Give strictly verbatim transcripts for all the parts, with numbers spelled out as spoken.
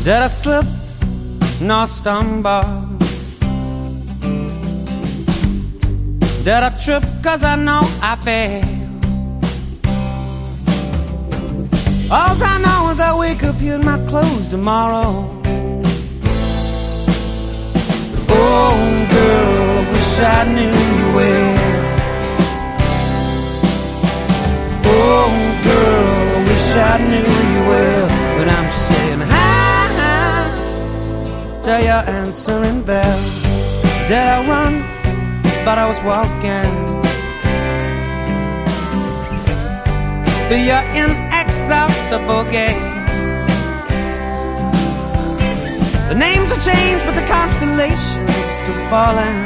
Did I slip nor stumble? Did I trip cause I know I failed? All I know is I wake up here in my clothes tomorrow. Oh girl, I wish I knew you well. Oh girl, I wish I knew you well. But I'm just saying hi, hi to your answering bell. Did I run? Thought I was walking through your inexhaustible gate. The names have changed, but the constellations are still falling.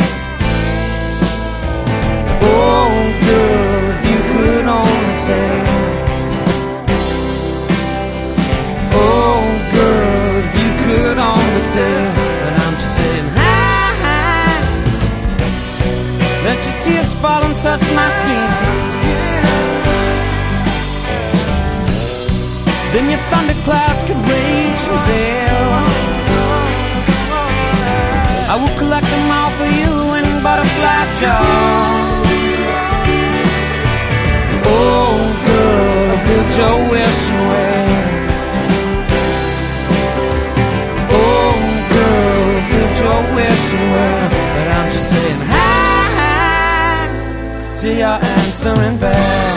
Oh girl, if you could only tell. Oh girl, if you could only tell. But I'm just saying hi, hi. Let your tears fall and touch my skin. Then your thunderclouds could rage and there. I will collect them all for you in butterfly jars. Oh girl, build your wishing well. Oh girl, build your wishing well. But I'm just saying hi, hi to your answering bell.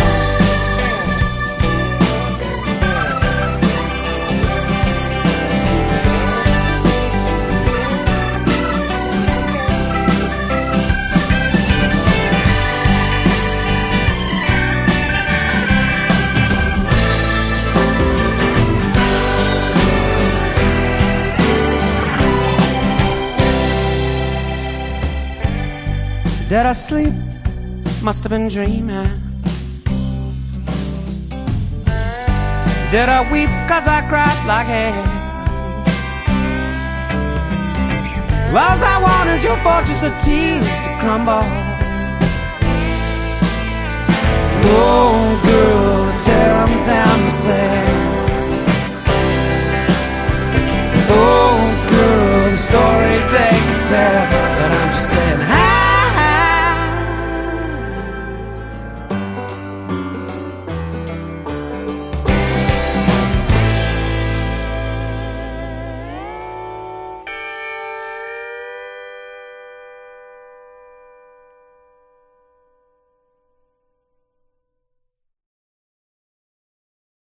Did I sleep? Must have been dreaming. Did I weep cause I cried like hell? All I want is your fortress of tears to crumble. Oh girl, tear them down myself. Oh girl, the stories they can tell.